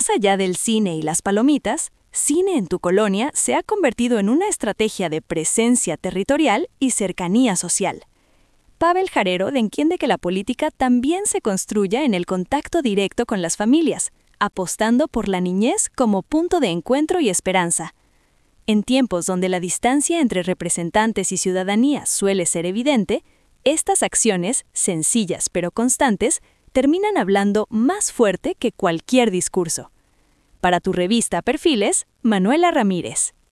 más allá del cine y las palomitas, Cine en tu Colonia se ha convertido en una estrategia de presencia territorial y cercanía social. Pavel Jarero entiende que la política también se construye en el contacto directo con las familias, apostando por la niñez como punto de encuentro y esperanza. En tiempos donde la distancia entre representantes y ciudadanía suele ser evidente, estas acciones, sencillas pero constantes, terminan hablando más fuerte que cualquier discurso. Para tu revista Perfiles, Manuela Ramírez.